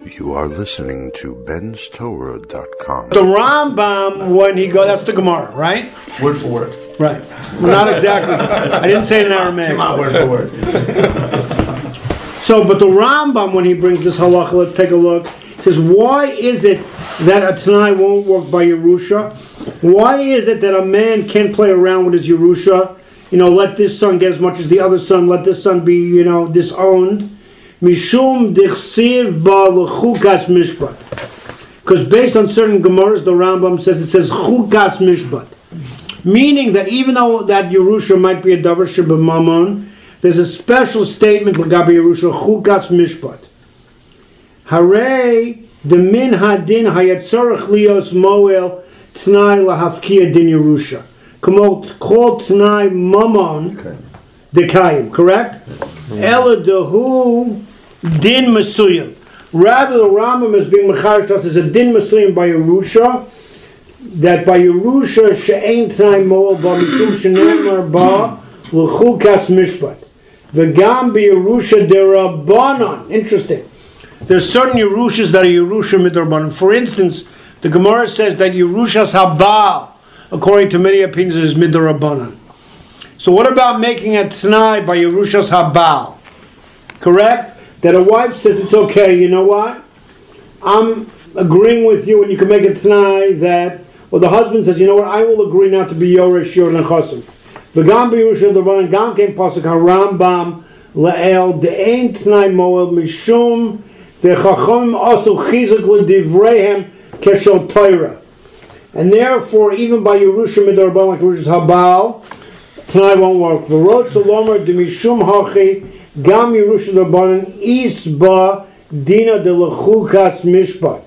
You are listening to benstorah.com. The Rambam, when he goes, that's the Gemara, right? Word for word. Right. Well, not exactly. I didn't say it in Aramaic. Come on, word for word. So, but the Rambam, when he brings this halacha, let's take a look. He says, why is it that a Tanai won't work by Yerusha? Why is it that a man can't play around with his Yerusha? You know, let this son get as much as the other son, let this son be, disowned. Mishum dichsiv ba lechukas mishpat. Because based on certain Gemaras, the Rambam says, it says chukas mishpat. Meaning that even though that Yerusha might be a davar shebamamon, there's a special statement l'gabi Yerusha, chukas mishpat. Hare the min hadin hayatzorach lios moel t'nai lahafkia din Yerusha. Kol t'nai mamon dekayim, correct? Ela dehu din mesuyim. Rather, the Rambam is being mecharish that there's a din mesuyim by Yerusha, that by Yerusha she'ein t'nai moel ba mishum she'nemar ba l'chukas mishpat. V'gam b'Yerusha derabanan. Interesting. There's certain Yerushas that are Yerusha midrabanan. For instance, the Gemara says that Yerushas habal, according to many opinions, is midrabanan. So what about making a t'nai by Yerushas habal? Correct? That a wife says it's okay, you know what? I'm agreeing with you, and you can make a t'nai that, or the husband says, you know what, I will agree not to be Yoresh Yor Nechosim. V'gam b'Yerusha derabanan gam kein pasuk harambam le'el de'ein t'nai moel mishum de'chachom also chizuk l'divreihem keshel Torah. And therefore, even by Yerusha midrabanan like Yerushas habal, t'nai won't work. V'rot zolomer demishum hachi gam Yerusha derabanan isba dina de lechukas mishpat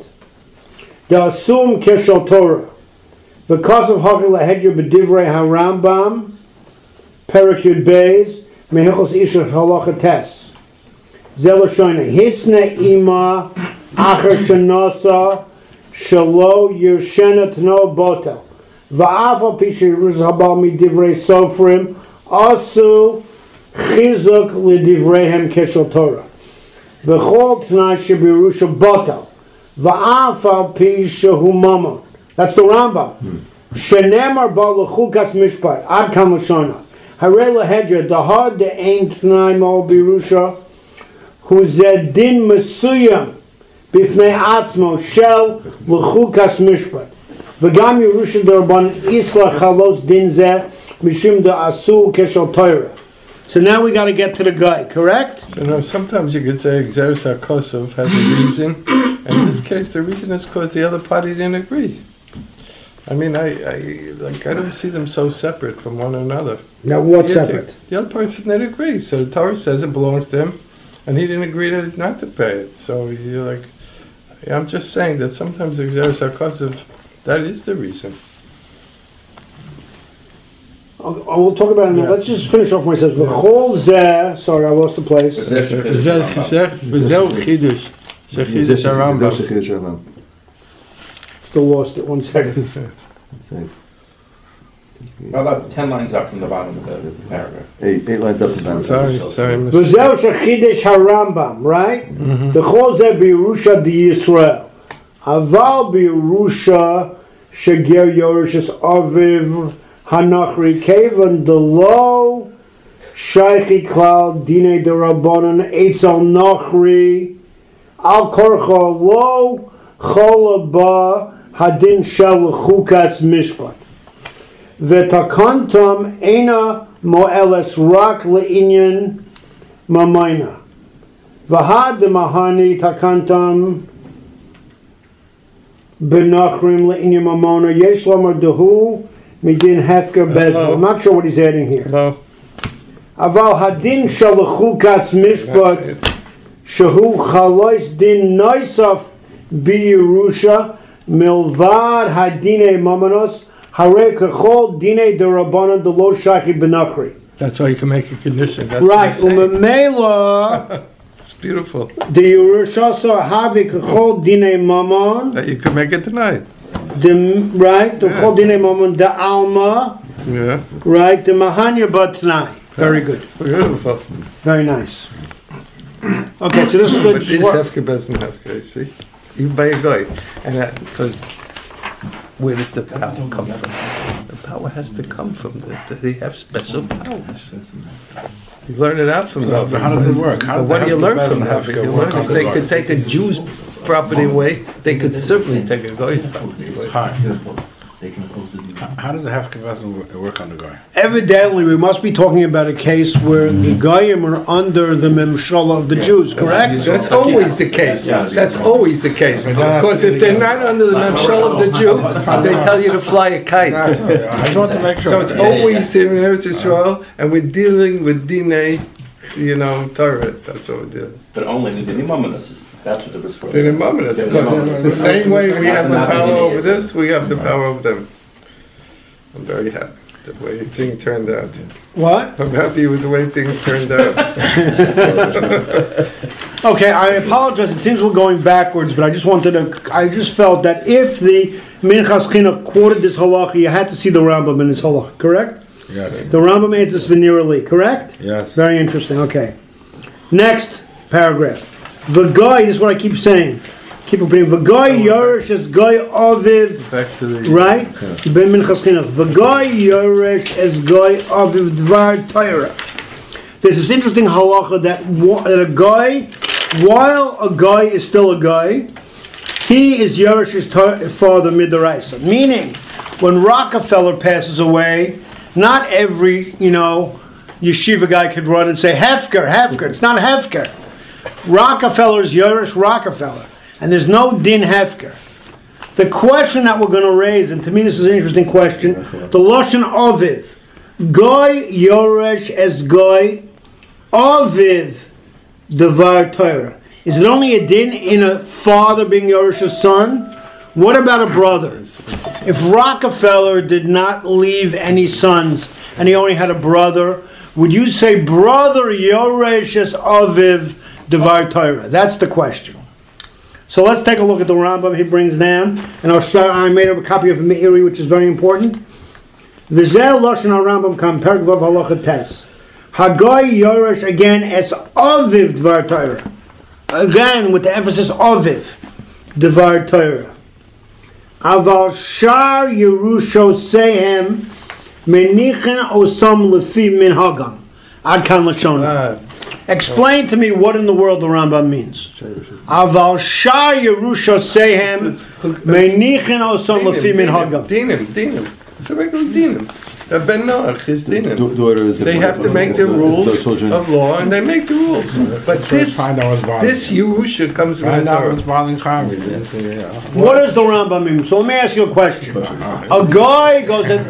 de'asum keshel Torah. Because of hachi lahedya b'divrei harambam Perak Yud Beis Mehichos Isha Halacha Tes Zelo Shoyne Hisne Ima Acher Shenasa Shalo Yershena Tno Botel Va'afa Pisha Yerusha Habal Mi Divrei Sofrim Asu Chizuk L'Divreihem Keshel Torah V'chol T'nai Shebirusha Botel Va'afa Pisha Humama. That's the Rambam. Shenemar Ba L'chukas Mishpat Ad Kam L'Shona Hare lahedra dahad de'ein t'nai mo birusha hu zed din mesuyam b'fnei atzmo shel l'chukas mishpat v'gam Yerusha derabanan isla chalos din zeh mishum de'asu keshel Torah. So now we got to get to the guy, correct? So now sometimes you could say Xeris HaKosov has a reason, and in this case the reason is because the other party didn't agree. I mean, I don't see them so separate from one another. Now, what's separate? The other person didn't agree. So the Torah says it belongs to him, and he didn't agree not to pay it. So you're like, I'm just saying that sometimes the Xeris HaKosov, that is the reason. We'll talk about it in a minute. Let's just finish off when it says, V'chol zeh, sorry, I lost the place. V'zeu chidush. Shechidush HaRambam. Still lost it, 1 second. About 10 lines up from the bottom of the paragraph. Eight lines up from the bottom. Sorry. V'zeu shechidush harambam, right? The chol zeh b'Yerusha d'Yisrael. Aval b'Yerusha sheger Yerushas aviv hanachri kevan delo shaychi klal dine derabanan eitzel nachri al korcha lo cholaba hadin shel chukas mishpat. V'takantam ena moeles rak le'inyan mamayna. V'had mahani takantam benachrim le'inyan mamona yesh lamar dehu midin hefker bezbo. I'm not sure what he's adding here. Hello. Aval hadin shel chukas mishpat shehu chalois din noisaf b'Yerusha milvad hadine mamanos hare kechol dine derabanan delo shachi benachri. That's why you can make a condition. That's Right. Umemela It's beautiful. the Yerushasa havi kechol dine mamon. That you can make it tonight. Right. The kechol dine mamon the alma. Yeah. Right. The mahanya batnai. Very good. Beautiful. Very nice. Okay, so this is But this the... hefker doesn't hefker, see? Even by a guy. And that, because where does the power come from? The power has to come from they have special powers. You learn it out from them. But how does it work? But what do you learn from that? You learn if they could take a Jew's property away, they could certainly take a guy's property away. Hi. How does the hefker work on the guy? Evidently, we must be talking about a case where the Goyim are under the Memshala of the Jews, correct? That's always the case. That's always the case. Because if they're not under the Memshal of the Jew, they tell you to fly a kite. I just want to make sure. So it's always in Eretz Yisrael, and we're dealing with Dinei, Torah. That's what we're doing. But only the Dinimaminus. That's what the was for. They're in Mamonas. The same way we have the power over this, we have the power over them. I'm very happy the way things turned out. What? I'm happy with the way things turned out. Okay, I apologize. It seems we're going backwards, but I just felt that if the Minchas Chinuch quoted this halacha, you had to see the Rambam in this halacha, correct? Yes. The Rambam answers venerally, correct? Yes. Very interesting, okay. Next paragraph. V'goy, this is what I keep saying. Keep repeating. V'goy yoresh es goy aviv. Back to the... Right? Ben Minchas Chinuch. V'goy yoresh es goy aviv dvar Torah. There's this interesting halacha that a guy, while a guy is still a guy, he is Yeresh's father midaraisa. Meaning, when Rockefeller passes away, not every, yeshiva guy could run and say, Hefker. It's not Hefker. Rockefeller is Yeresh Rockefeller. And there's no din Hefker. The question that we're going to raise, and to me this is an interesting question, the Lashon Aviv. Goy Yoresh es Goy Aviv Devar Torah. Is it only a din in a father being Yeresh's son? What about a brother? If Rockefeller did not leave any sons and he only had a brother, would you say brother Yoresh es Aviv Devar Torah? That's the question. So let's take a look at the Rambam he brings down, and I made up a copy of Meiri, which is very important. V'zeh Lashon HaRambam kam Perek Vav Halacha Tes. Hagoy Yoresh again es Aviv Dvar Torah. Again with the emphasis Aviv Dvar Torah. Aval Shar Yerusho Sehem Menichen Osam Lefi Min Hagam. Ad Kan Lashon. Explain to me what in the world the Rambam means. Aval Shar Yerusha Sehem Meinichin Osam Lefi Min Hagam. Dinim. It's a regular dinim. Ben Noach is dinim. They have to make the rules of law, and they make the rules. But this Yerusha comes from the Torah. What does the Rambam mean? So let me ask you a question. A guy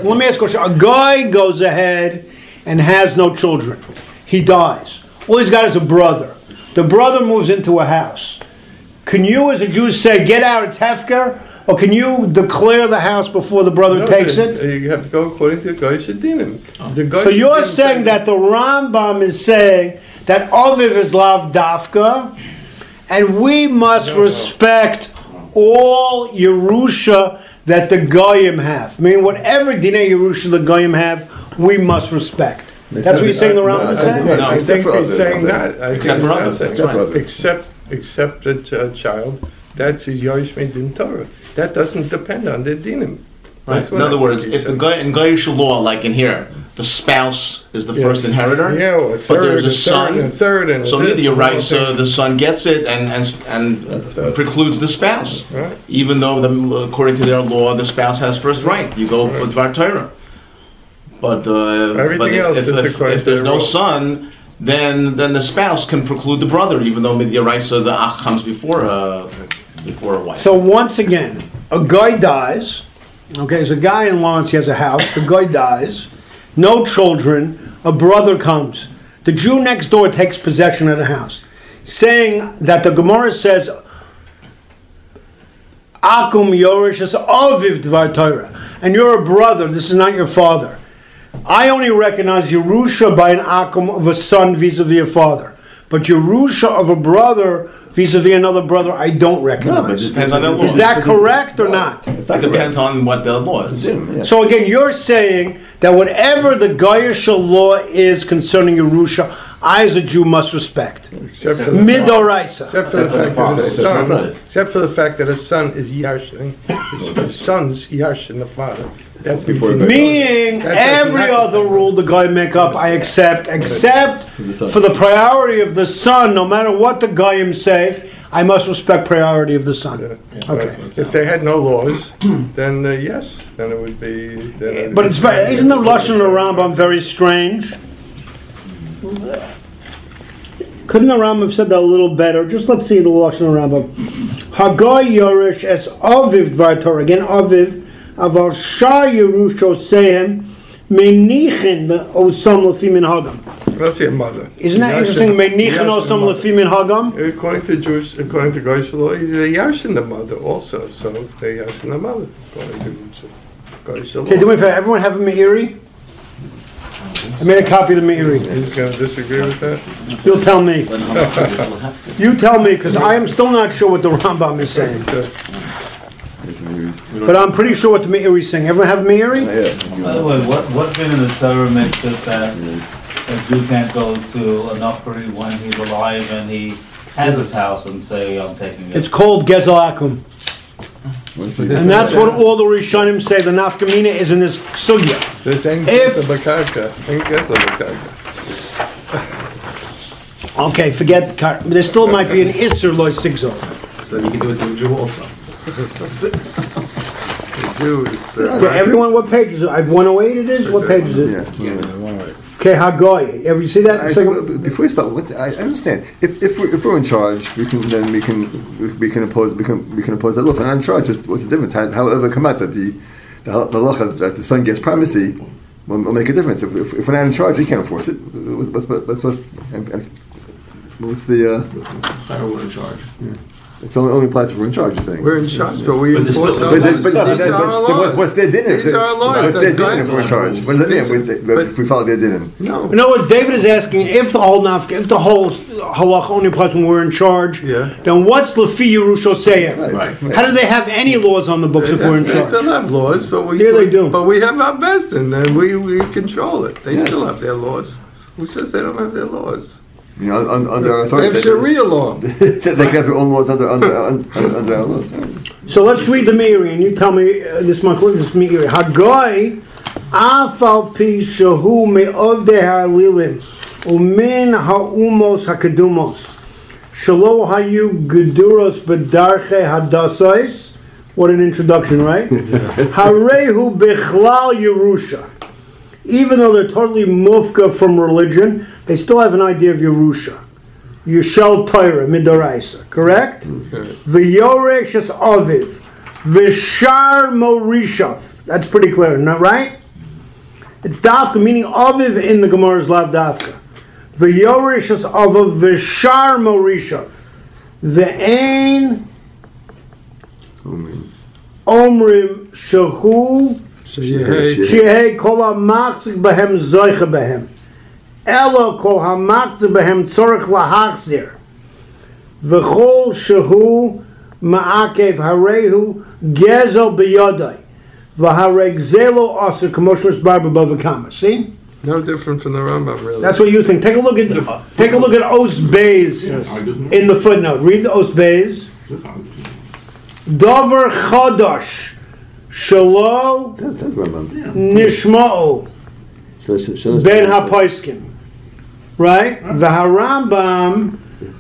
goes ahead and has no children. He dies. All he's got is a brother. The brother moves into a house. Can you as a Jew say, get out, it's Hefker? Or can you declare the house before the brother takes it? You have to go according to the Goy Shadinim. So you're saying that the Rambam is saying that Aviv is Lav Dafka, and we must respect all Yerusha that the Goyim have. I mean, whatever Dinei Yerusha the Goyim have, we must respect. That's what you're saying the Rambam is saying? No, I think he's saying that. Except for others. Except the child. That's his Yoresh Din Torah. That doesn't depend on the dinim. Right. In other words, if the guy in Goyish law, like in here, the spouse is the first inheritor, or a third, but there's a son, and a third, and so the Yerusha, the son gets it and precludes the spouse, right. Even though according to their law, the spouse has first right. You go with Dvar Torah. But if there's no son, then the spouse can preclude the brother, even though Midyaraisa, the Ach comes before a wife. So once again, a guy dies. Okay, there's a guy in Lawrence, he has a house. The guy dies. No children. A brother comes. The Jew next door takes possession of the house, saying that the Gemara says, Akum Yoresh es Aviv Dvar Torah. And you're a brother, this is not your father. I only recognize Yerusha by an Akum of a son vis-a-vis a father. But Yerusha of a brother vis-a-vis another brother I don't recognize. No, but it depends on their law. Is that correct or not? It depends on what their law is. So again, you're saying that whatever the Goyish law is concerning Yerusha, I as a Jew must respect. Except for Midoraisa. Except for the fact that his son is Yarshin. His son's Yarshin, the father. That's before. Meaning every other rule the guy make up, I accept, except for the priority of the son. No matter what the Goyim say, I must respect priority of the son. Okay. If they had no laws, then yes, then it would be. But it's very, isn't the Lashon of the Rambam very strange? Couldn't the Rambam have said that a little better? Just let's see the Lashon of the Rambam. Hagoy Yorish es Aviv Dvar Torah. Again, Aviv. Aval Shar Yerusho Sehem Menichin Osam Lefim in Hagam. Let's say a mother. Isn't that interesting? Menichin Osam Lefim in Hagam. According to Goyish law, they Yarshin the mother also. So they Yarshin the mother. According to Goyish law. Okay, do me a favor. Everyone have a Meiri? I made a copy of the Meiri. Who's going to disagree with that? You'll tell me. You tell me, because I am still not sure what the Rambam is saying. But I'm pretty sure what the Meiri is saying. Everyone have a Meiri? By the way, what bit in the Torah makes it that a Jew can't go to a Nokri when he's alive and he has his house and say, I'm taking it? It's called Gezel Akum. And that's what all the Rishonim say. The Nafkamina is in this sugya. Okay, forget the car. There still might be an Isser Loy Sigzor. So you can do it to a Jew also. Everyone, what page is it? 108 it is? What page is it? Yeah, 108. Okay, Hagoy. Ever you see that? Before you start, I understand. If we're in charge, we can oppose that law. If we're not in charge, what's the difference? However, come out that the halacha that the son gets primacy will make a difference. If we're not in charge, we can't enforce it. What's the? We're in charge. Yeah. It's only applies if we're in charge, you're saying? We're in charge, but we enforce our laws. What's their din? What's their din if we're in charge? What does that mean if we follow their din? No. In other words, David is asking if the whole halach only applies when we're in charge, then what's Lefi Yerusha saying? Right. How do they have any laws on the books if we're in charge? They still have laws, but we they do. But we have our best, and then we control it. They still have their laws. Who says they don't have their laws? You know, under our authority, they have Sharia law. They can have their own laws under our laws. So let's read the Meiri, and you tell me this Meiri. Hagoy afal pi shehu me'ovdei ha'alilim umin ha'umos ha'kedumos shelo hayu geduros b'darchei hadasais. What an introduction, right? Harehu bichlal Yerusha. Even though they're totally mufka from religion, they still have an idea of Yerusha. Yishal Torah, Midoraisa, correct? V'yoresh es Aviv. V'shar Morishav. That's pretty clear, not right? It's Dafka, meaning Aviv in the Gemara's Lav Dafka. V'yoresh es Aviv. V'shar Morishav. V'ein Omrim Shahu Shehei kol ha'machzik behem zoicha behem. Elo kol ha'machzik behem tzorich lahachzir. V'chol shehu ma'akev harehu gezel b'yodai. V'hareg zelo aser k'moshmas barba b'vakama. See? No different from the Rambam, really. That's what you think. Take a look at Os Beis in the footnote. Read the Os Beis. Dover Chodosh. Shalo Nishma'u Ben HaPoiskin. Right? V'harambam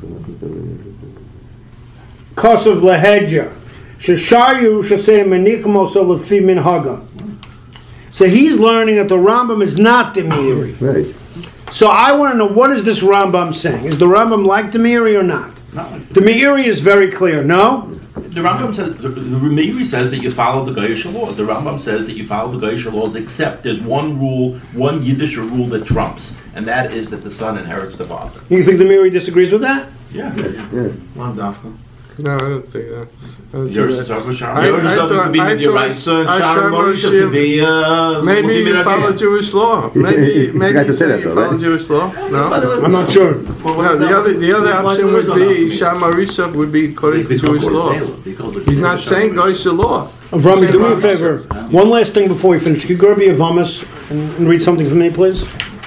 Kosav Lehedja. Sheshar Yerusha Seim Menichim Oso Lefi Min Haga. So he's learning that the Rambam is not the Meiri. Right. So I want to know, what is this Rambam saying? Is the Rambam like the Meiri or not? The Meiri is very clear, no? The Rambam says, the Meiri says that you follow the Goyish laws. The Rambam says that you follow the Goyish laws, except there's one rule, one Yiddish rule that trumps, and that is that the son inherits the father. You think the Meiri disagrees with that? Yeah. Not Dafka. No, I don't think that. I don't see Yours that. is over, Sharon? I Yours is thought- up to be I with your thought- rice, and I Sharon thought Moshe to be Maybe you follow Jewish law. Maybe forgot to say that, you though, follow right? Jewish law. No. I'm not sure. No, the other option would be Sham Arisha would be according to Jewish law. He's not saying Goyish law. Avrami, do me a favor. One last thing before we finish. Could you grab me a Vamas and read something for me, please?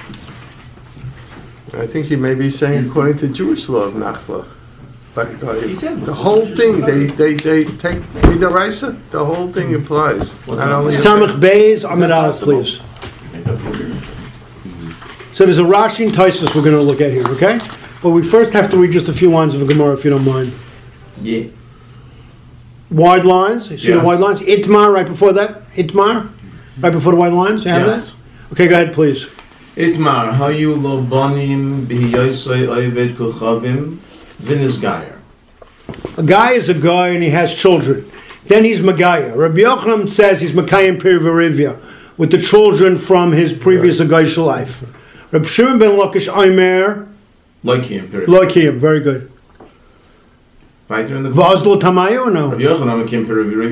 I think he may be saying according to Jewish law of Nachla. But He said the whole thing, they take Midaraisa, the whole thing applies. Not only Samach Beis, Ahmed Aleph, please. So there's a Rashi and Taisus we're going to look at here, okay? But we first have to read just a few lines of a Gemara, if you don't mind. Yeah. Wide lines. You see the Yes. wide lines? Itmar, right before that. Itmar, right before the wide lines. You have Yes. that? Okay, go ahead, please. Itmar, hayu lo bonim b'hiyoisei oived kochavim zinis gayer. A guy is a guy and he has children. Then he's Magaya. Rabbi Yochanan says he's Makayim Perivarivya with the children from his previous Agayisha life. Rabbi Shimon ben Lakish Aimer, Like him, period. Lakim, very good. Weiter in the Vazdol Tamayo or no? Rabbi Yochanan came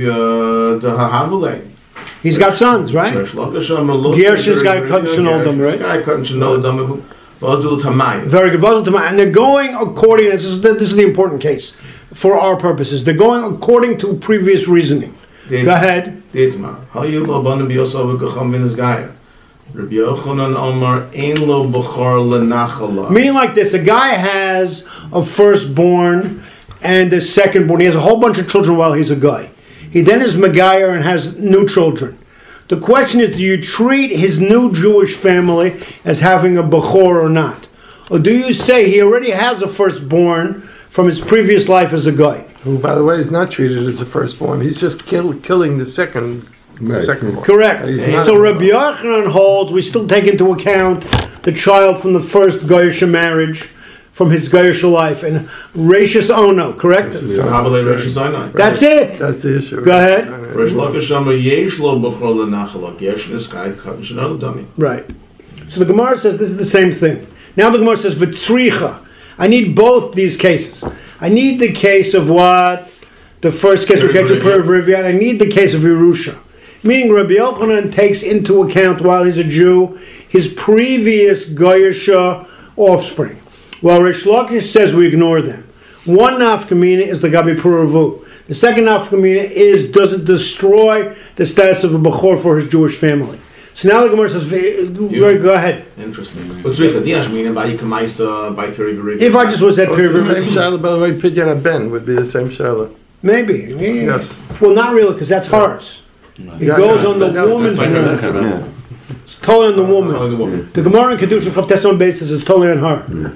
to the Hahavule. He's got sons, right? Gershon's got cut and Shenodam, right? Guy cut and Shenodam. Vazdul Tamay. Very good. Vazdol Tamayo. And they're going according, this is the important case for our purposes. They're going according to previous reasoning. Go ahead. Ditmar. Hayu lo bonim b'yosav v'kocham v'nis gayer. Rabbi Yochanan Omar ein lo b'chor lenachala. Meaning like this, a guy has a firstborn and a secondborn. He has a whole bunch of children while he's a guy. He then is Megayer and has new children. The question is, do you treat his new Jewish family as having a Bechor or not? Or do you say he already has a firstborn from his previous life as a guy? who, by the way, is not treated as a firstborn. He's just killing the second. Right. Secondborn. Correct. He's not- So Rabbi Yochanan holds we still take into account the child from the first Goyish marriage, from his Goyish life, and Rashis Ono, correct? Habalei Rosh Hashanah. That's it. That's the issue. Go ahead. Rosh Lakish Omar yesh lo b'chor lenachala. Gershon guy cut and Shenodam. Right. So the Gemara says this is the same thing. Now the Gemara says v'tzricha. I need both these cases. I need the case of what? The first case we get to Perivarivya, and I need the case of Yerusha. Meaning Rabbi Yochanan takes into account, while he's a Jew, his previous Goyisha offspring. While Rish Lakish says we ignore them. One nafkamina is the Gabi Puravu. The second nafkamina is, does it destroy the status of a Bechor for his Jewish family? So now the Gemara says, go ahead. Interesting. But Tzricha, the Ashmina by Yikamaisa by Perivarivya. If I just was at It's the same Perivarivya, Shiloh, by the way, Pidyon Ben would be the same Shiloh. maybe. Yes. Well, not really, because that's hers. It Yeah, goes yeah, on the but that- woman's that's womb. by Yeah. It's totally on the Only woman. the woman. The Gemara in Kedusha Chavtes basis is totally on her.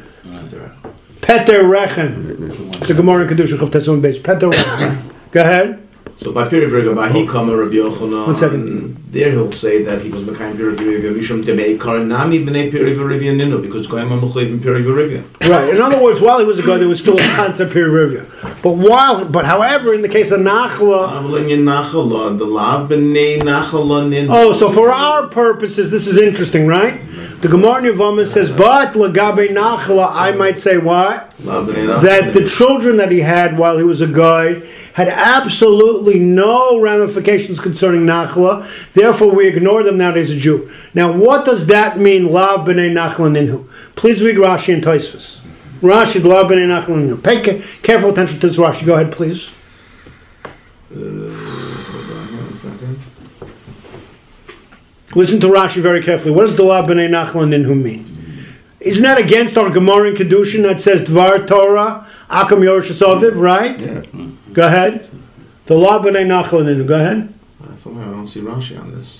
Peter Rechen. The Gemara in Kedusha Chavtes basis. Peter Rechen. Go ahead. So by Perivarivya, by Hikama Rabbi Yochanan. 1 second. There he'll say that he was Mekayim Perivarivya. Mishum Tebei Karanami B'nei Perivarivya Ninu, because Goyim HaMuchlev in Perivarivya. Right. In other words, while he was a guy, there was still a concept Perivarivya. But however, in the case of Nachla, Avalin Nachala, the Lav B'nei Nachala Ninu. oh, so for our purposes, this is interesting, right? The Gemara in Yevamah says, but Lagabe Nachla, I might say what? Lav B'nei Nachala That the Ninu. children that he had while he was a guy had absolutely no ramifications concerning Nachla, therefore we ignore them now that he's a Jew. Now what does that mean, Lav B'nei Nachla Ninhu? Please read Rashi and Tosfos. Rashi, Lav B'nei Nachla Ninhu. Pay careful attention to this Rashi. Go ahead, please. Hold on 1 second. Listen to Rashi very carefully. What does the Lav B'nei Nachla Ninhu mean? Isn't that against our Gemara in Kedushin that says Dvar Torah, Akam Yerush Aviv, right? Yeah. Go ahead. The Lav B'nei Nachla Ninhu. Go ahead. Somehow I don't see Rashi on this.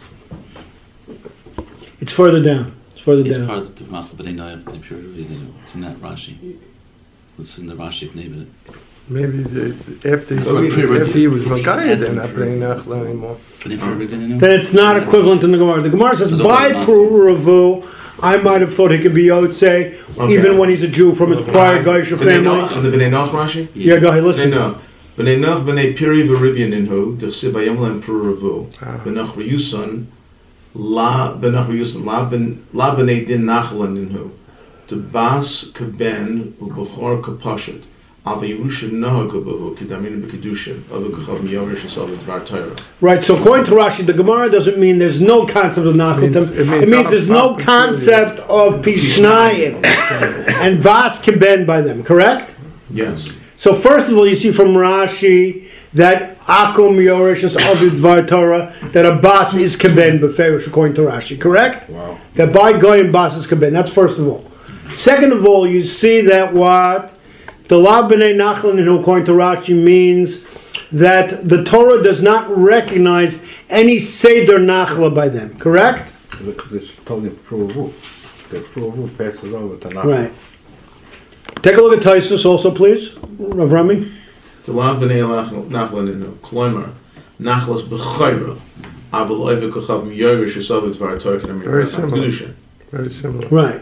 It's further down. It's further It's down. part of the Masla B'nai Noah, the pure reason. It's in that Rashi. It's in the Rashi name of it. Maybe after So we- he was Magaya, they're not bringing Nachla anymore. B'nai pure reason. Then it's not equivalent in the Gemara. The Gemara says, It's by okay, Puravu, I might have thought he could be Yotze, even when he's a Jew from his prior Gaisha family. The B'nei Noach Rashi? Yeah, go ahead, B'nei listen. Noach. B'nei Noach B'nei Piri V'Rivya Ninhu, D'chsib Bayom Lem Puravu. B'nach Riyusan, B'nach Riyusan, La B'nei Din Nachla Ninhu. To Bas Keben U'Bechor Kapashet. Right, so according to Rashi, the Gemara doesn't mean there's no concept of Nachlatim. It means there's no concept of Pishnayim and Bas Keben by them, correct? Yes. So first of all, you see from Rashi that Akum Yorish is Avid Dvar Torah, that a Bas is Keben Beferish according to Rashi, correct? Wow. That by Goyim Bas is Keben, that's first of all. Second of all, you see that what the La B'nai Nachlan, according to Rashi, means that the Torah does not recognize any Seder Nachla by them, correct? It's totally provable. The provable passes over to Nachla. Right. Take a look at Taisus also, please, Rav Rami. The La B'nai Nachlan, Kloimer, Nachlas B'chayra, Aval Oivik Achav Miyorish Yisov Dvar Torah Kedamim. Very similar. Very similar. Right.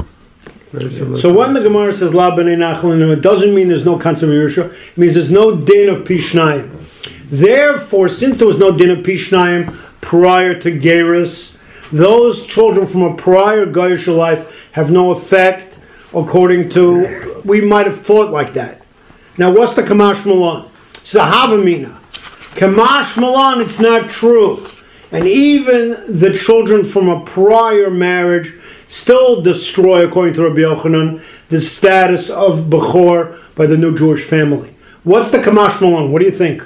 Very similar. So when the Gemara says La B'nai Nachlan, it doesn't mean there's no concept of Yerusha. It means there's no din of Pishnayim. Therefore, since there was no din of Pishnayim prior to Gerus, those children from a prior Goyish life have no effect, according to, we might have thought like that. Now, what's the Kamash Malan? It's a Havamina. Kamash Malan, it's not true. And even the children from a prior marriage still destroy, according to Rabbi Yochanan, the status of Bechor by the new Jewish family. What's the Kamash Malan? What do you think?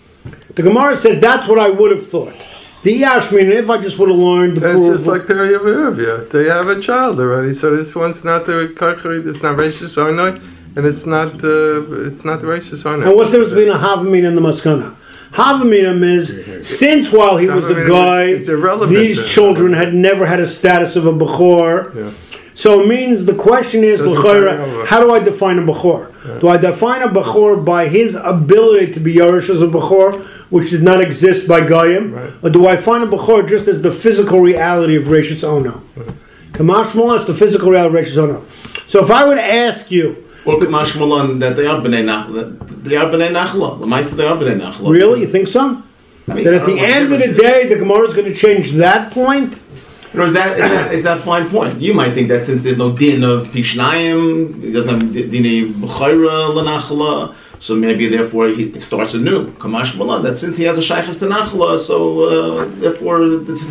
The Gemara says that's what I would have thought. The Yashmin, if I just would have learned the It's just like Peri Avivia. They have a child already, so this one's not the Kachri, it's not Rashis Arnoi, and it's not the Rashis Arnoi. And what's the difference between a Havamina and the Maskana? Havamina is, since while he was a guy, these children had never had a status of a Bechor. Yeah. So it means the question is, how do I define a Bechor? Yeah. Do I define a Bechor by his ability to be Yorish as a Bechor, which did not exist by Goyim? Right. Or do I find a Bechor just as the physical reality of Reshitz Ono? Kamash Malan is the physical reality of Reshitz Ono. So if I would ask you, or Kamash Malan, that they are B'nai Nachla. They are B'nai Nachla. The Maisa, they are B'nai Nachla. Really? You think so? I mean, that at the end of the day, the Gemara is going to change that point? Or is that fine point? You might think that since there's no din of Pishnayim, it doesn't have din B'chayra L'Nachla, so maybe therefore it starts anew. Kamash Malan, that since he has a Shaykhas to Nachla, so therefore this is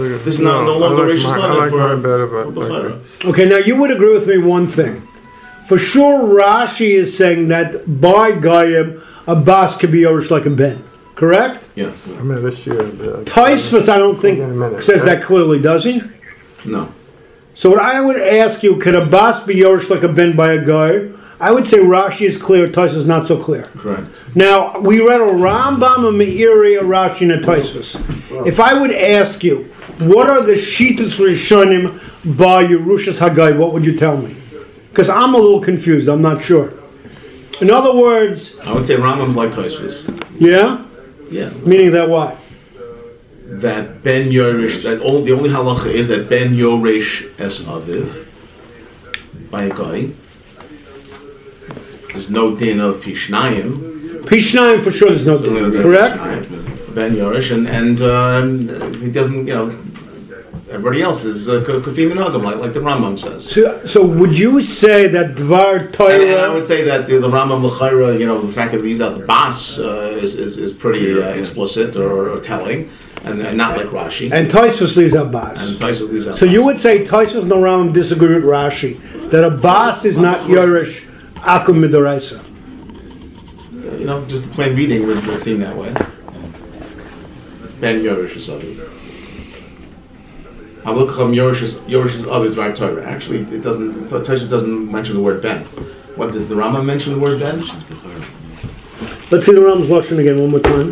no longer Rishis Lana for B'chayra. Okay, now you would agree with me one thing. For sure, Rashi is saying that by Goyim, a Bas could be Yorish like a Ben. Correct? Yeah. I mean, this year. Taisvus, I don't think, says that clearly, does he? No. So what I would ask you, could a Bas be Yorish like a Ben by a guy? I would say Rashi is clear, Taisvus is not so clear. Correct. Now, we read a Rambam, a Meiri, a Rashi, and a Taisvus. If I would ask you, what are the Shitas Rishonim by Yerushas Hagai, what would you tell me? Because I'm a little confused, I'm not sure. In other words... I would say Rambam's like Taisvus. Yeah? Yeah. Meaning that what? That Ben Yorish, the only halacha is that Ben Yorish es Aviv, by a guy. There's no din of Pishnayim. Pishnayim for sure there's no din, correct? Ben Yorish, and he doesn't, everybody else is Kafim and Hagam, like the Rambam says. So would you say that Dvar Torah... And I would say that the Rambam L'chaira, the fact that he leaves out the Bas is pretty explicit or telling, and not like Rashi. And Taisvus leaves out Bas. And Taisvus leaves out So Bas. you would say Taisvus and the Rambam disagree with Rashi, that a Bas is not Yorish Akum Midoraisa. Just the plain reading would seem that way. It's Ben Yorish or something. Avukam Yorish is Avid Dvar Torah. Actually, it doesn't. Taisvus doesn't mention the word Ben. What did the Rambam mention the word Ben? Let's see the Rambam's Lashon again one more time.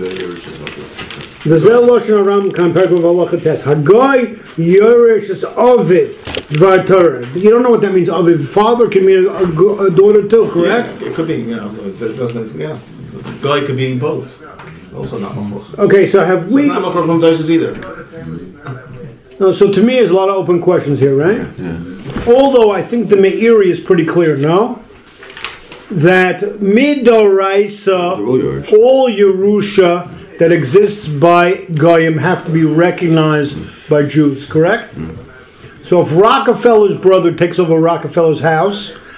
V'zel Lashon Rambam compared with Halacha Tes. Hagoy Yorish is Avid Dvar Torah. You don't know what that means. Avid, father can mean a daughter too, correct? Yeah, it could be. It doesn't. Yeah, Goy could be both. Also not Machuch. Okay, so have we? Not Machuch from Taisvus either. No, so to me, there's a lot of open questions here, right? Yeah. Although I think the Meiri is pretty clear, no? That Midoraisa, all Yerusha that exists by Goyim have to be recognized by Jews, correct? So if Rockefeller's brother takes over Rockefeller's house,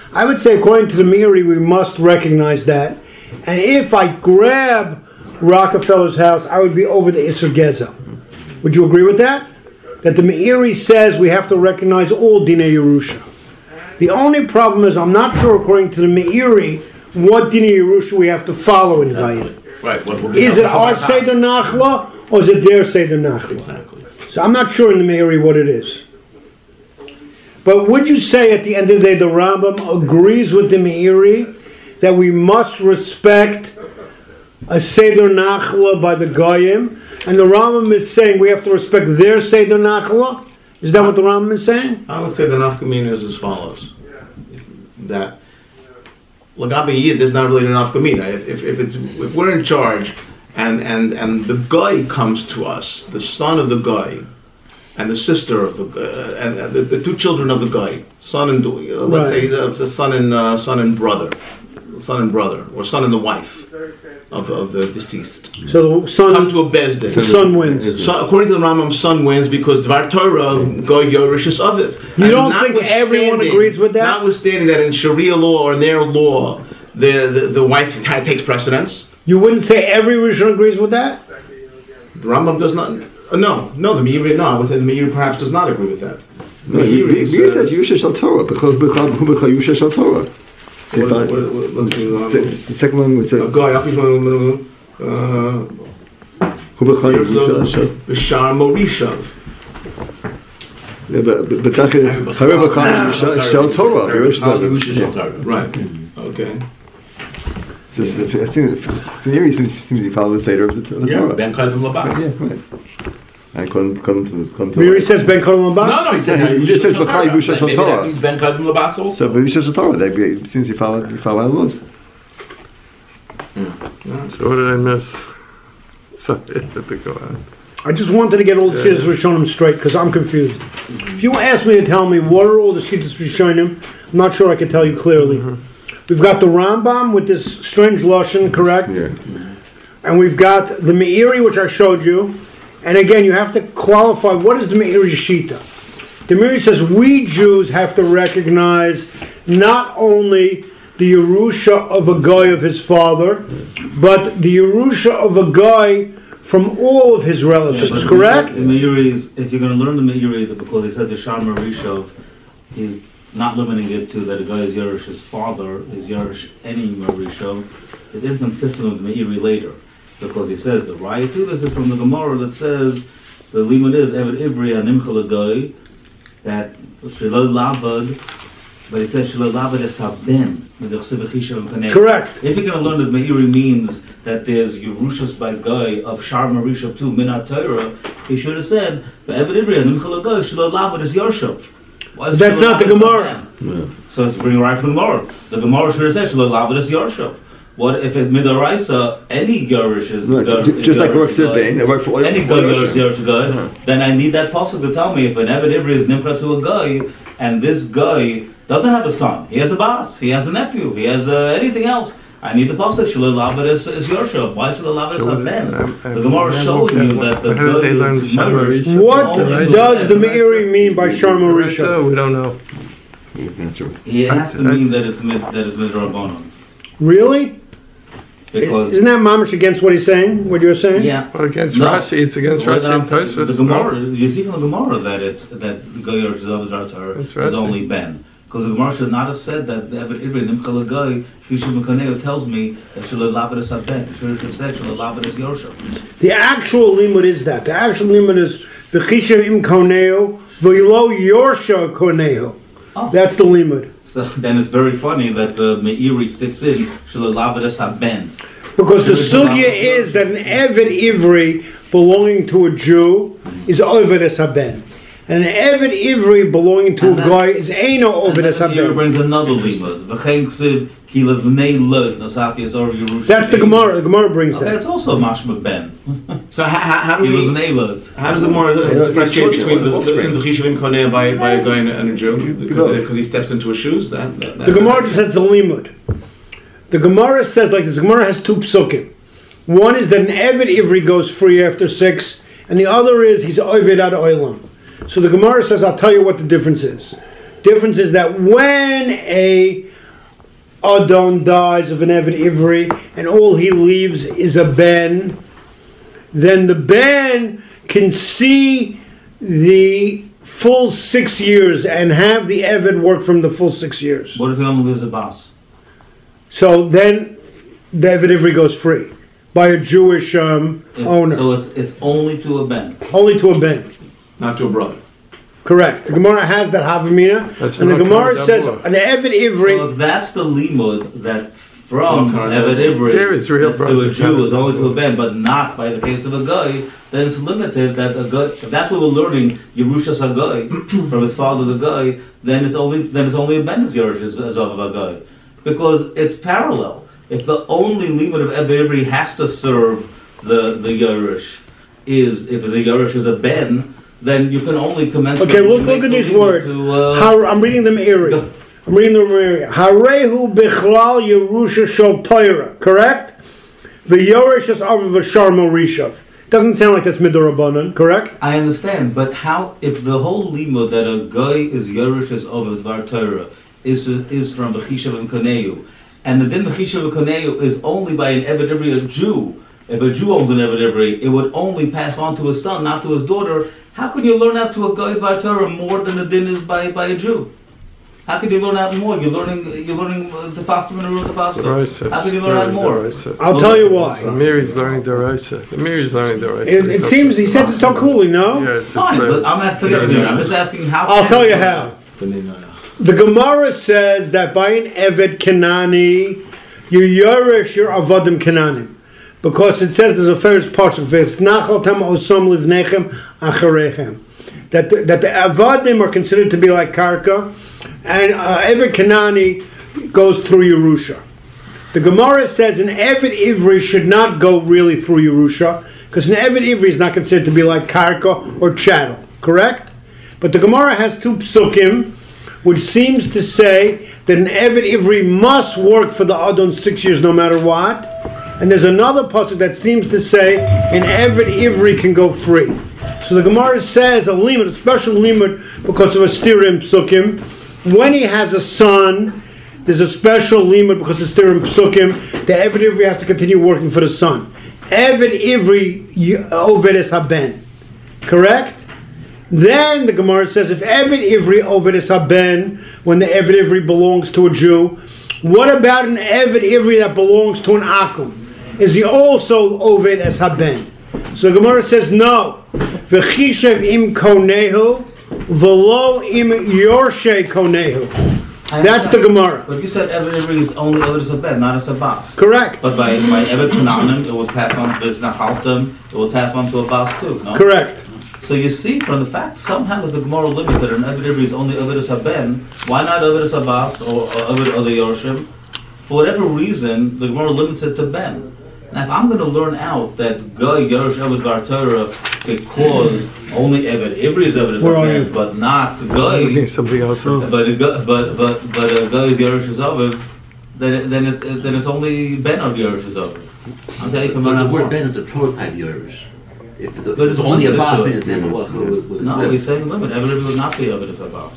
I would say, according to the Meiri, we must recognize that. And if I grab Rockefeller's house, I would be over the Isser Geza. Would you agree with that? That the Meiri says we have to recognize all Dinei Yerusha. The only problem is I'm not sure, according to the Meiri, what Dinei Yerusha we have to follow in Gayim. Right. Is it our Seder Nachla or is it their Seder Nachla? Exactly. So I'm not sure in the Meiri what it is. But would you say at the end of the day the Rambam agrees with the Meiri that we must respect a Seder Nachla by the Goyim, and the Rambam is saying we have to respect their Seder Nachla? Is that what the Rambam is saying? I would say the nafkamina is as follows: that Lagabi Yid, there's not really an nafkamina. If we're in charge, and the guy comes to us, the son of the guy, and the sister of the and the two children of the guy, son and let's say the son and brother, or son and the wife of the deceased. So the son come to a bezdin. The son wins. So according to the Rambam, son wins because Dvar Torah go Yorishus Aviv. You don't think everyone agrees with that? Notwithstanding that in Sharia law or in their law, the wife takes precedence. You wouldn't say every Rishon agrees with that? The Rambam does not. No. The Meiri. No, I would say the Meiri perhaps does not agree with that. No, Meiri says Yusha Shal Torah because Yusha Shal Torah. The second one would say B'shar Morishav. Yeah, but that is Shal Torah. Right. Okay. I think Meiri seems to be following the Seder of the Torah. Ben Kadam Labas. Yeah, right. And come to Meiri says Ben Kadam Labas? No, he says he just says B'chai Yusha Shal Torah. That means Ben Kadam Labas also. So Yusha Shal Torah, that seems to follow our laws. So what did I miss? Sorry, I had to go out. I just wanted to get all the Shittas Rishonim straight because I'm confused. If you ask me to tell me what are all the Shittas Rishonim, I'm not sure I can tell you clearly. We've got the Rambam with this strange Lashon, correct? Yeah. And we've got the Meiri, which I showed you. And again, you have to qualify what is the Meiri Shita. The Meiri says we Jews have to recognize not only the Yerusha of a guy of his father, but the Yerusha of a guy from all of his relatives, correct? The Meiri, if you're going to learn the Meiri, because he said the Sharma Rishav, he's not limiting it to that a guy is Yerush his father, is Yerush any Marishav. It is consistent with the Meiri later, because he says the Raya too. This is from the Gemara that says the limud is Eved Ivri Animchal Agai that Shelo Labad, but he says Shelo Labad es Haben. Correct. If you're going to learn that Meiri means that there's Yerushas by guy of Shar Marishav too, Minat Torah, he should have said Eved Ivri Animchal Agai Shelo Labad es Yershav. That's not the Gemara. Yeah. So it's bringing right from the Gemara. The Gemara should have said Shelo Labad es Yershav. What if it Midaraisa, any Yerush is right. Just like works at Bain, it works for any guy Yerush guy, then I need that pasuk to tell me if an Eved Ivri is Nimra to a guy, and this guy doesn't have a son, he has the boss, he has a nephew, he has anything else. I need the pasuk Shelo Labad is Yershav. Why Shelo Labad is Ben? The Gemara is showing you that the guy is Yerush. What does the Meiri mean by Sharma Risha? We don't know. He has to mean that it's midrabanan. Really? Because isn't that mamish against what he's saying? What you're saying? Yeah. Well, against Rashi, it's against Rashi and Tosfos. The Gemara, you see from the Gemara that the Goyer is only Ben. Because the Gemara should not have said that the Eved Ivri Nimchal Agai Yishuv Mekaneo tells me that Shelo Labad es Ben. It should have said Shelo Labad es Yershav. The actual limud is that. The actual limud is V'chishav im koneo v'yilo Yersha koneo. That's the limud. So then it's very funny that the Meiri sticks in Shelo Labad es Ben. Because the sugya is that an Eved Ivri belonging to a Jew is Oved es Ben. And an Eved Ivri belonging to a guy is Eino Oved es Ben. Here brings another limud. V'chein ksiv ki levnei lo nasati es or Yerushalayim. That's the Gemara. The Gemara brings that. That's also mashma Ben. So how does the Gemara differentiate between the Chishuvim Koneh by a guy and a Jew? Because he steps into his shoes? The Gemara just says the limud. The Gemara says like this. The Gemara has two psukim. One is that an Eved Ivri goes free after 6, and the other is he's Oved ad Olam. So the Gemara says, I'll tell you what the difference is. Difference is that when a Adon dies of an Eved Ivri and all he leaves is a Ben, then the Ben can see the full 6 years and have the Eved work from the full 6 years. What if he only leaves a bas? So then the Eved Ivri goes free by a Jewish owner. So it's only to a Ben. Only to a Ben. Not to a brother. Correct. The Gemara has that Havamina, and the Gemara says an Eved Ivri. So if that's the limud that from Eved Ivri that's to a Jew is only to a Ben, but not by the case of a guy, then it's limited that a guy. If that's what we're learning, Yerushas a guy from his father the guy, then it's only a Ben is Yerush as of a guy, because it's parallel. If the only limud of Eved Ivri has to serve the Yerush is if the Yerush is a Ben, then you can only commence. Okay, look at these words. I'm reading them Iri. I'm reading them Iri. Harehu bichlal Yerusha shel Torah. Correct? V'Yerush is of Sharmo Rishav. Doesn't sound like that's Midorabanan. Correct? I understand, but how if the whole limud that a guy is Yerush is of Dvar Torah is from the Chishav and Koneu, and then the Chishav and Koneu is only by an Eved Ivri, a Jew. If a Jew owns an Eved Ivri, it would only pass on to his son, not to his daughter. How can you learn out to a guy Dvar Torah more than the din is by a Jew? How can you learn out more? You're learning the Fastum and the Fastum. How can you learn out more? I'll tell you why. The Miri's learning the Raisa. It seems he says it so clearly, no? Yeah, it's fine, but I'm not figuring it. I'm just asking how. I'll tell you how. The Gemara says that by an Eved Kanani, you Yerush your Avadim Kananim. Because it says there's a first pasuk, "V'snachaltem osam livnechem acharechem," that the avadim are considered to be like karka, and Eved Kanani goes through Yerusha. The Gemara says an Eved Ivri should not go really through Yerusha, because an Eved Ivri is not considered to be like karka or chattel. Correct? But the Gemara has two psukim, which seems to say that an Eved Ivri must work for the Adon 6 years no matter what. And there's another pasuk that seems to say an Eved Ivri can go free. So the Gemara says a limud, a special limud, because of a stirim psukim. When he has a son, there's a special limud because of stirim psukim. The Eved Ivri has to continue working for the son. Eved Ivri oved es haben. Correct? Then the Gemara says if Eved Ivri oved es haben, when the Eved Ivri belongs to a Jew, what about an Eved Ivri that belongs to an Akum? Is he also Oved as Haben? So the Gemara says no. V'chishev im konehu, v'lo im yorshe konehu. That's the Gemara. But you said Eved Ivri is only Oved as Haben, not as a bas. Correct. But by Eved Kananim, it will pass on to V'snachaltem, it will pass on to a bas too, no? Correct. So you see from the fact somehow that the Gemara limits that an Eved Ivri is only Oved as Haben, why not Oved as Abbas or Oved or the Yorshim? For whatever reason, the Gemara limits it to Ben. Now if I'm going to learn out that Guy Yerush Eved Dvar Torah because only Eved Ivri is Oved as Haben, but not Guy, something else. but a Guy's Yerush is Oved, then it's only Ben of Yerush is Oved. I'm telling you, but the word Ben is a prototype Yerush. But it's only a bas. No, he's saying limit. Eved Ivri would not be Oved as Abbas.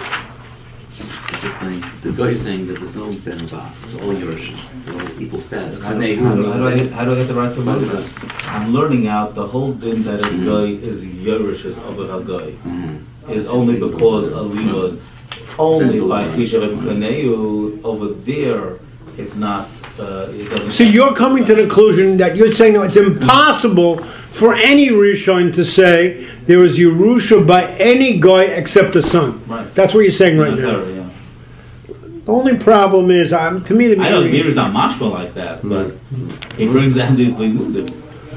The guy is saying that there's no Ben Abbas, it's all Yerush, they're all equal status. How do I get the right to learn that? I'm learning out the whole thing that a guy is Yerush is Oved HaGuy is only because a limud, only by Chishav and Koneu over there, it's not. So you're coming to the conclusion that you're saying no, it's impossible for any Rishon to say there is Yerusha by any guy except the son. Right. That's what you're saying right now. Yeah. The only problem is, to me, I know Mir is not mashma like that, but he brings down these limudim.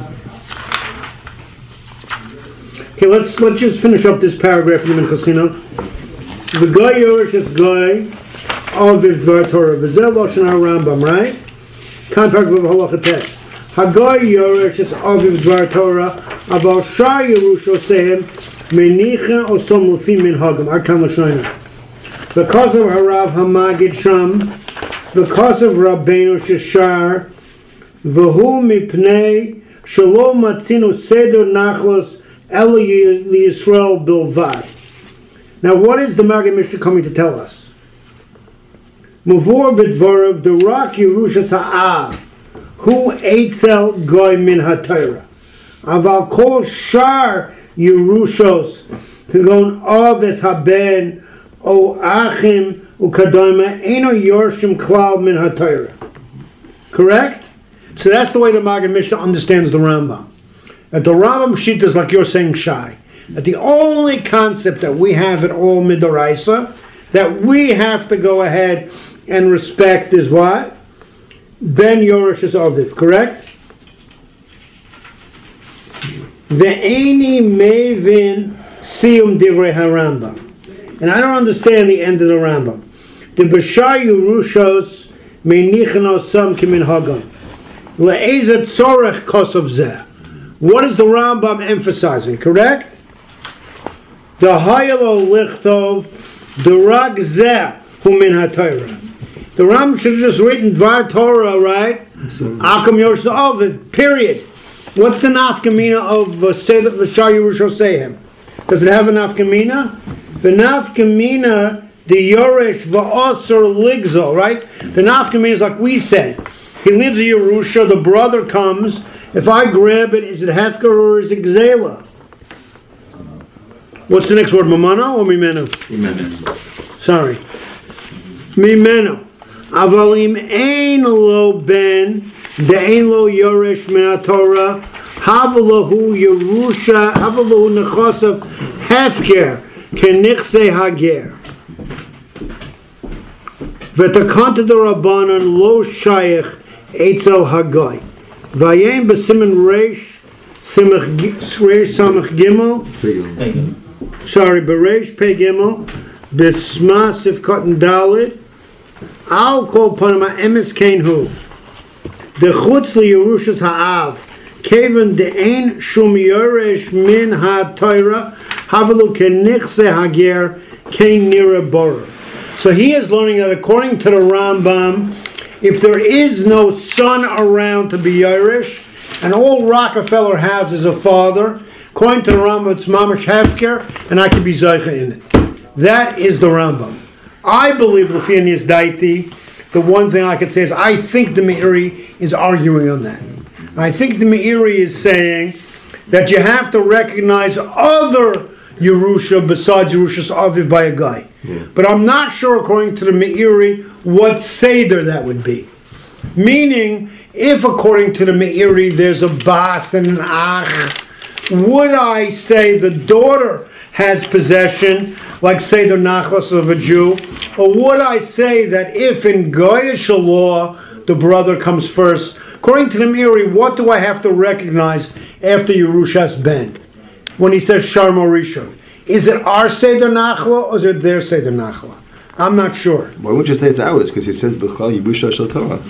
Okay, let's just finish up this paragraph in the Minchas Chinuch. The guy Yerush is guy of Dvar Torah. V'zel Lashon HaRambam, right? Contact with Halacha Tes. Hagay Yerush is of Dvar Torah. Aval Shar Yerusha Sehem Menicha Osom Lefim Min Hagam. Arkam Lashoina. Because of Harav Hamagid Sham, because of Rabbeinu Sheshar, V'hu Mipnei Shalom Matzinu Seder Nachlos Ela Yisrael Bilvad. Now, what is the Maggid Mishnah coming to tell us? Muvor b'dvarav Durak Yerushas Ha'av Hu Eitzel Goy Min HaTorah Aval Kol Shar Yerushos Kegon Aves Haben O Achim Ukadoima Eino Yorshim Klal Min HaTorah. Correct? So that's the way the Maggid Mishnah understands the Rambam. That the Rambam Shita is like you're saying Shai. That the only concept that we have at all Midoraisa that we have to go ahead and respect is what? Ben Yorish's Aviv, correct? Ve'eni mevin siyum divrei harambam. And I don't understand the end of the Rambam. The Bashar Yerushos meinichen osam kimin hagam. Le'ezet tzorech kosov zeh. What is the Rambam emphasizing, correct? The hayalo lichtov durag zeh hu min haTorah. The Rambam should have just written Dvar Torah, right? Akum Yorshos Aviv, period. What's the nafkamina of V'shar Yerusha Sehem? Does it have a nafkamina? The nafkamina, the Yoresh V'osar Ligzo, right? The nafkamina is like we said. He lives in Yerusha, the brother comes. If I grab it, is it Hefker or is it Gzela? What's the next word? Mamano or Mimeno? Mimeno. Sorry. Mimeno. Avalim ein lo ben de'ein lo yoresh min haTorah havalahu Yerusha havalahu nechosav hefker kenichse hager v'takanta d'Rabbanan lo shayach etzel hagoy vayem b'simen reish samach gimel b'reish pei gimel b'sma sifkat and dalet I'll call Panama emes kain hu. The chutz li Yerushas ha'av. Kevin de ein shum yoresh min haTorah havalu kenichse hager kain nira borer. So he is learning that according to the Rambam, if there is no son around to be Yerush, and all Rockefeller has is a father, according to the Rambam it's mamash hefker, and I could be zeicha in it. That is the Rambam. I believe Lefianis Daiti, the one thing I could say is I think the Meiri is arguing on that. I think the Meiri is saying that you have to recognize other Yerusha besides Yerusha's Aviv by a guy. Yeah. But I'm not sure, according to the Meiri, what Seder that would be. Meaning, if according to the Meiri there's a Bas and an Ach, would I say the daughter has possession, like Seder Nachos of a Jew? Or would I say that if in Goyish law the brother comes first, according to the Meiri, what do I have to recognize after Yerushas Ben? When he says Shar Morishav, is it our Seder Nachla or is it their Seder Nachla? I'm not sure. Why wouldn't you say it's ours? Because he says B'chal Yibusha Shel Torah.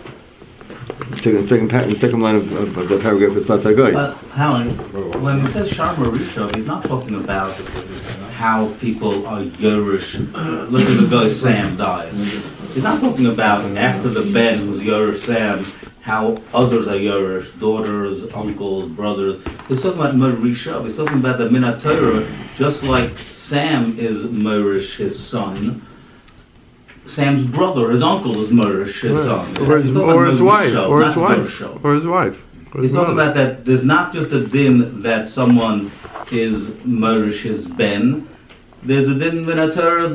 The second line of the paragraph is not so good. But Helen, when he says Shar Morishav, he's not talking about how people are Yerush. Look at the guy Sam dies. He's not talking about after the Ben who's Yerush Sam, how others are Yerush, daughters, uncles, brothers. He's talking about Morishav. He's talking about the Min HaTorah, just like Sam is Morish, his son. Sam's brother, his uncle, is Morish, his son. Or his wife. He's talking about that there's not just a din that someone is Morish, his ben. There's a din in Torah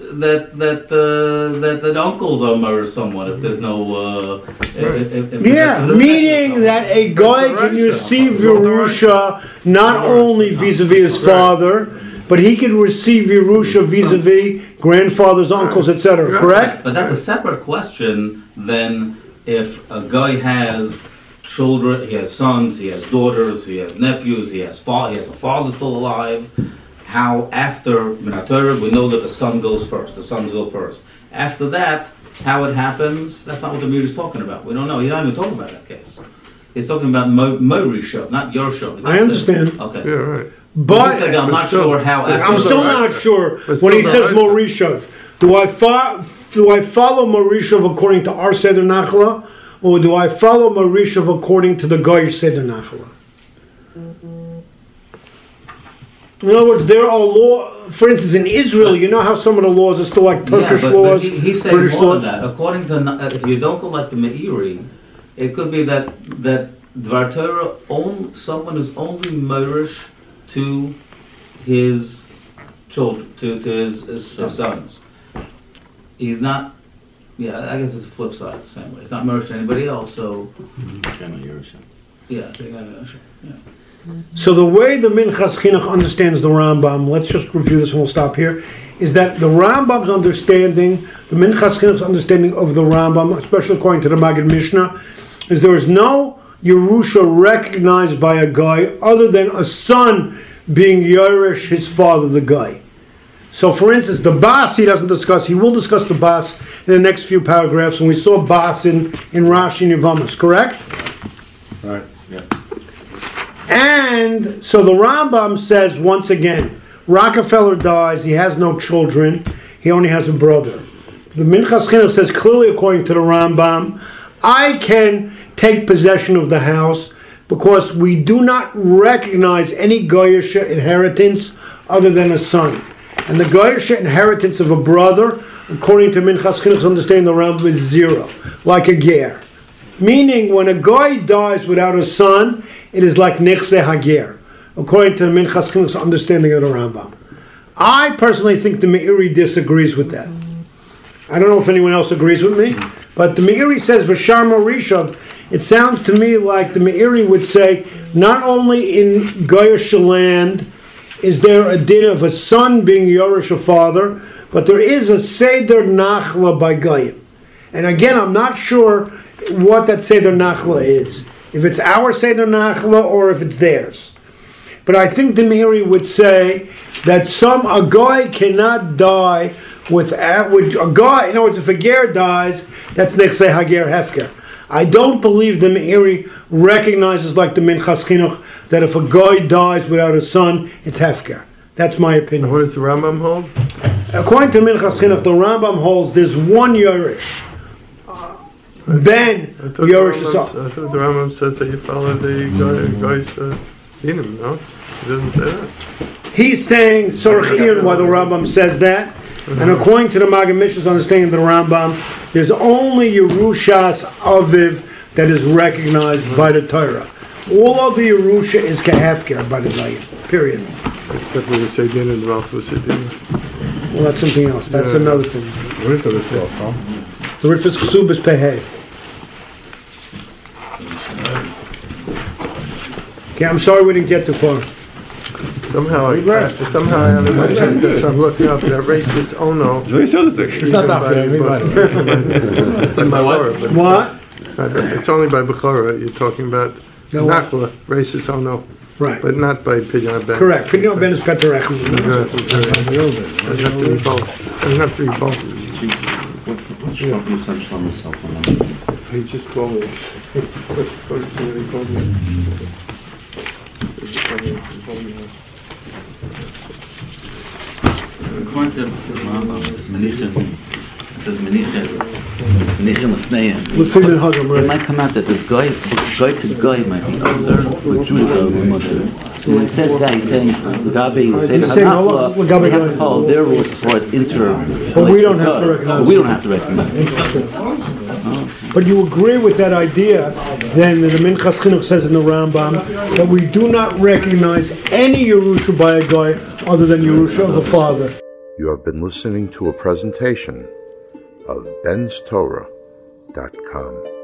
that uncles are Morish someone if there's no. Meaning that a guy can receive Yerusha not only vis-a-vis his father, but he can receive Yerusha vis-a-vis grandfathers, uncles, etc. Correct? But that's a separate question than if a guy has children, he has sons, he has daughters, he has nephews, he has a father still alive. How after Min HaTorah, we know that the son goes first, the sons go first. After that, how it happens, that's not what the Meiri is talking about. We don't know. He's not even talking about that case. He's talking about Morishav, not Yerushah. I understand. Okay. Yeah, right. But I'm not sure how. I'm still not sure when he says Morishav. Do I follow Morishav according to our Seder Nachla, or do I follow Morishav according to the Goyish Seder Nachla? In other words, there are law. For instance, in Israel, you know how some of the laws are still like Turkish laws, he's saying British more laws. than that. According to, if you don't go like the Meiri, it could be that Dvar Torah someone is only mirish to his children, to his sons. He's not. Yeah, I guess it's the flip side the same way. It's not mirish to anybody else, so. Yeah. So the way the Minchas Chinuch understands the Rambam, let's just review this and we'll stop here, is that the Rambam's understanding, the Minchas Chinuch's understanding of the Rambam, especially according to the Maggid Mishnah, is there is no Yerusha recognized by a guy other than a son being Yerush his father, the guy. So for instance, the Bas he doesn't discuss, he will discuss the Bas in the next few paragraphs, and we saw Bas in Rashi and Yevamos, correct? Right. Yeah. And so the Rambam says, once again, Rockefeller dies, he has no children, he only has a brother. The Minchas Chinuch says clearly, according to the Rambam, I can take possession of the house because we do not recognize any Goyisha inheritance other than a son. And the Goyisha inheritance of a brother, according to Minchas Chinuch's understanding, the Rambam is 0, like a ger. Meaning, when a guy dies without a son, it is like Nechse Hager, according to the Minchas Chinuch's understanding of the Rambam. I personally think the Meiri disagrees with that. I don't know if anyone else agrees with me, but the Meiri says, V'sharma Rishon, it sounds to me like the Meiri would say, not only in Goyish land is there a din of a son being Yerush a father, but there is a Seder Nachla by Goyim. And again, I'm not sure what that Seder Nachla is. If it's our Seder Nachla or if it's theirs. But I think the Meiri would say that a guy cannot die with a guy. In other words, if a ger dies, that's Nechse Hager Hefker. I don't believe the Meiri recognizes, like the Minchas Chinuch, that if a guy dies without a son, it's Hefker. That's my opinion. And what does the Rambam hold? According to Minchas Chinuch, the Rambam holds there's one Yerush. Ben Yerush is up. I thought the Rambam says that you follow the guy's dinim, no? He doesn't say that. He's saying Tzorach Iyun why the Rambam says that. And according to the Maggid Mishnah's understanding of the Rambam, there's only Yerushas Aviv that is recognized by the Torah. All of the Yerusha is Kehefker by the Zayim. Period. Except when you say din and Malchus Din. Well, that's something else. That's another thing. Where is this from? The Rifus Ksub is Pehei. Okay, I'm sorry we didn't get too far. Somehow I understand this. I'm looking up that racist Ono. It's not that for everybody. By what? What? It's only by Bukhara. You're talking about Nachla, racist Ono. Right. But not by Pidyon Ben. Correct. Pidyon Ben is Peterech. Doesn't have to be both. Doesn't have to be both. He just called me. According to the Rambam, it's Menichem. It says Menichem Lefneim. It might come out that the guy to guy might be Aser, but Judah will mother. So when he says that, he's saying the Gabi, their rules as far as But we don't have to recognize. We don't have to recognize. But you agree with that idea, then, that the Minchas Chinuch says in the Rambam, that we do not recognize any Yerusha by a guy other than Yerusha of the father. You have been listening to a presentation of benstorah.com.